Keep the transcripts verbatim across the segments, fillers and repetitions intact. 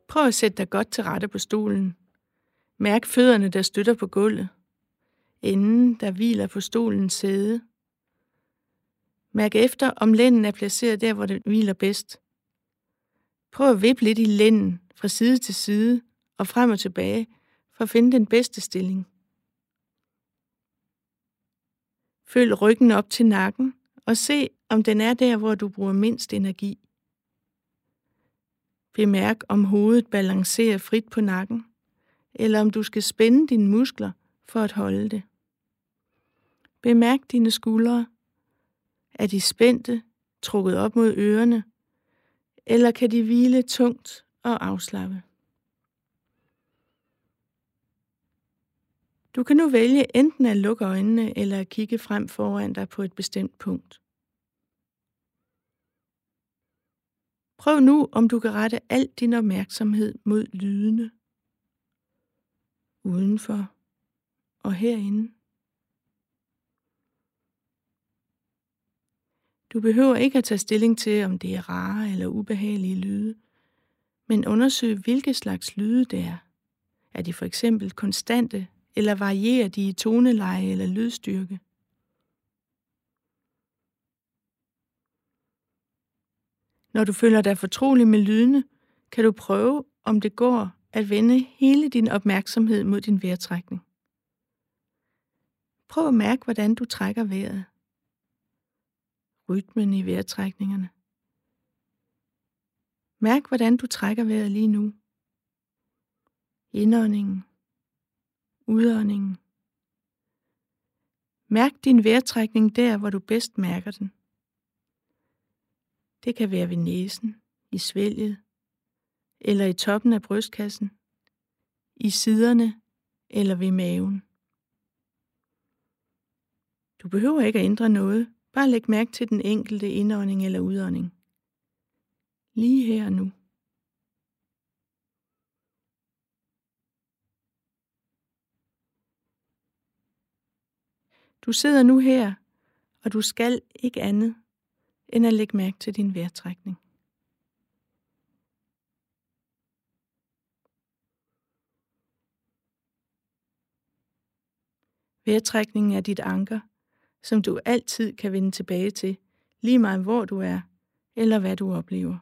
Prøv at sætte dig godt til rette på stolen. Mærk fødderne, der støtter på gulvet. Enden, der hviler på stolens sæde. Mærk efter, om lænden er placeret der, hvor det hviler bedst. Prøv at vippe lidt i lænden fra side til side og frem og tilbage for at finde den bedste stilling. Føl ryggen op til nakken og se, om den er der, hvor du bruger mindst energi. Bemærk, om hovedet balancerer frit på nakken, eller om du skal spænde dine muskler for at holde det. Bemærk dine skuldre. Er de spændte, trukket op mod ørerne, eller kan de hvile tungt og afslappe? Du kan nu vælge enten at lukke øjnene eller at kigge frem foran dig på et bestemt punkt. Prøv nu, om du kan rette al din opmærksomhed mod lydene, udenfor og herinde. Du behøver ikke at tage stilling til, om det er rare eller ubehagelige lyde, men undersøg, hvilke slags lyde det er. Er de for eksempel konstante, eller varierer de i toneleje eller lydstyrke? Når du føler dig fortrolig med lydene, kan du prøve, om det går at vende hele din opmærksomhed mod din vejrtrækning. Prøv at mærke, hvordan du trækker vejret. Rytmen i vejrtrækningerne. Mærk, hvordan du trækker vejret lige nu. Indåndingen. Udåndingen. Mærk din vejrtrækning der, hvor du bedst mærker den. Det kan være ved næsen, i svælget, eller i toppen af brystkassen, i siderne eller ved maven. Du behøver ikke at ændre noget. Bare læg mærke til den enkelte indånding eller udånding. Lige her og nu. Du sidder nu her, og du skal ikke andet end at lægge mærke til din vejrtrækning. Vejrtrækningen er dit anker, som du altid kan vende tilbage til, lige meget hvor du er, eller hvad du oplever.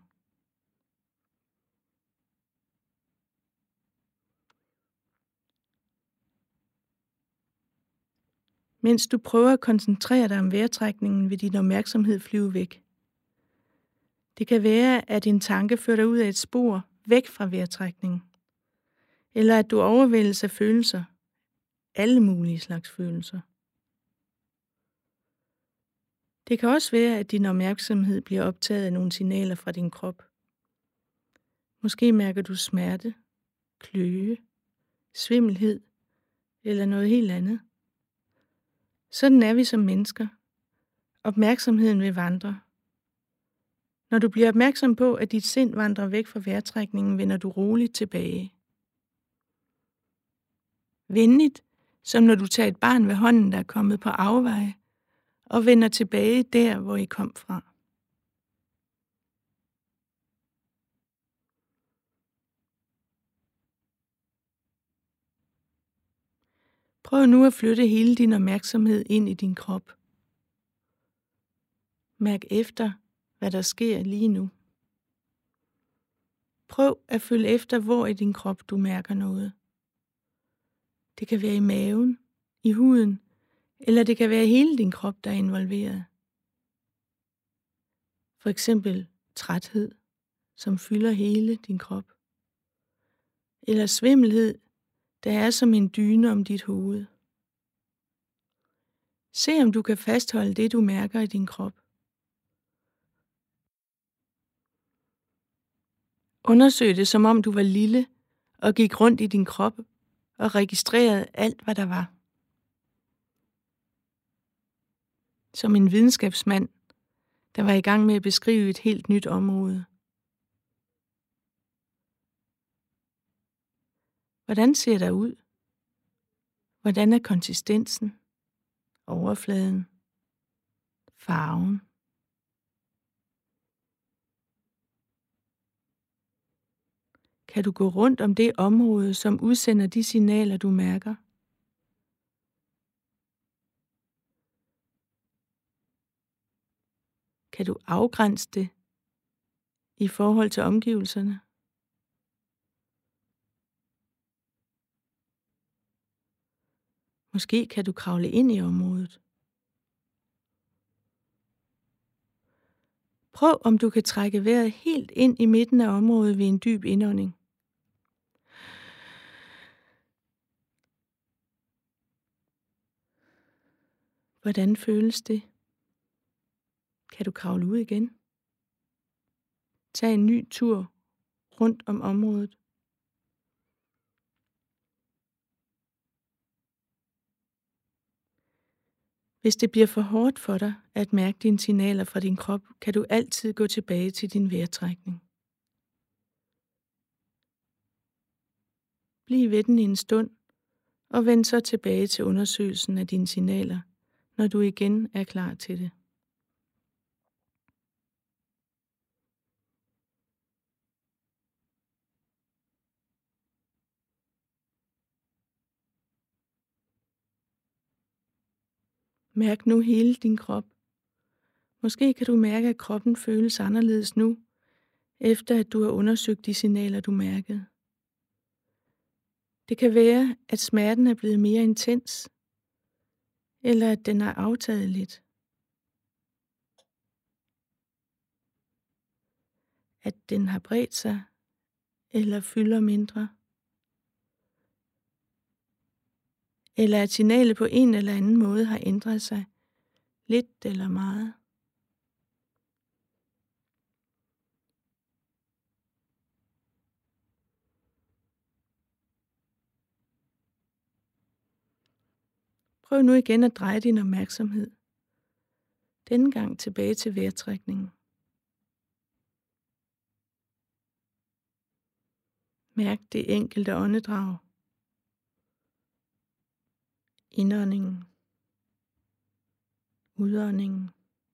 Mens du prøver at koncentrere dig om vejrtrækningen, vil din opmærksomhed flyve væk. Det kan være, at din tanke fører dig ud af et spor væk fra vejrtrækningen, eller at du overvældes af følelser, alle mulige slags følelser. Det kan også være, at din opmærksomhed bliver optaget af nogle signaler fra din krop. Måske mærker du smerte, kløe, svimmelhed eller noget helt andet. Sådan er vi som mennesker. Opmærksomheden vil vandre. Når du bliver opmærksom på, at dit sind vandrer væk fra vejrtrækningen, vender du roligt tilbage. Venligt, som når du tager et barn ved hånden, der er kommet på afveje, og vender tilbage der, hvor I kom fra. Prøv nu at flytte hele din opmærksomhed ind i din krop. Mærk efter, hvad der sker lige nu. Prøv at følge efter, hvor i din krop du mærker noget. Det kan være i maven, i huden, eller det kan være hele din krop, der er involveret. For eksempel træthed, som fylder hele din krop. Eller svimmelhed, der er som en dyne om dit hoved. Se om du kan fastholde det, du mærker i din krop. Undersøg det, som om du var lille og gik rundt i din krop og registrerede alt, hvad der var. Som en videnskabsmand, der var i gang med at beskrive et helt nyt område. Hvordan ser der ud? Hvordan er konsistensen, overfladen, farven? kan du gå rundt om det område, som udsender de signaler, du mærker. Kan du afgrænse det i forhold til omgivelserne? Måske kan du kravle ind i området. Prøv om du kan trække vejret helt ind i midten af området ved en dyb indånding. Hvordan føles det? Kan du kravle ud igen? Tag en ny tur rundt om området. Hvis det bliver for hårdt for dig at mærke dine signaler fra din krop, kan du altid gå tilbage til din vejrtrækning. Bliv ved den i en stund, og vend så tilbage til undersøgelsen af dine signaler, når du igen er klar til det. Mærk nu hele din krop. Måske kan du mærke, at kroppen føles anderledes nu, efter at du har undersøgt de signaler, du mærkede. Det kan være, at smerten er blevet mere intens, eller at den er aftaget lidt. At den har bredt sig, eller fylder mindre. Eller at signalet på en eller anden måde har ændret sig, lidt eller meget. Prøv nu igen at dreje din opmærksomhed. Denne gang tilbage til vejrtrækningen. Mærk det enkelte åndedrag. Indåndingen. Udåndingen.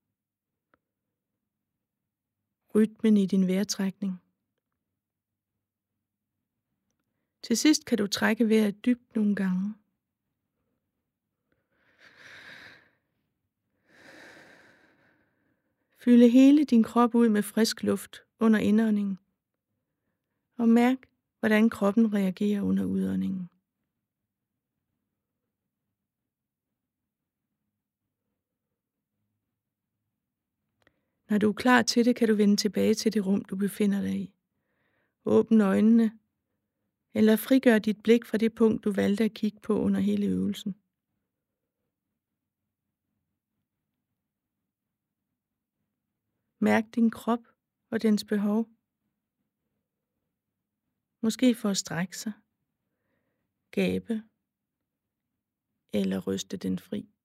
Rytmen i din vejrtrækning. Til sidst kan du trække vejret dybt nogle gange. Fylde hele din krop ud med frisk luft under indåndingen. Og mærk, hvordan kroppen reagerer under udåndingen. Når du er klar til det, kan du vende tilbage til det rum, du befinder dig i. Åbn øjnene, eller frigør dit blik fra det punkt, du valgte at kigge på under hele øvelsen. Mærk din krop og dens behov. Måske for at strække sig, gabe eller ryste den fri.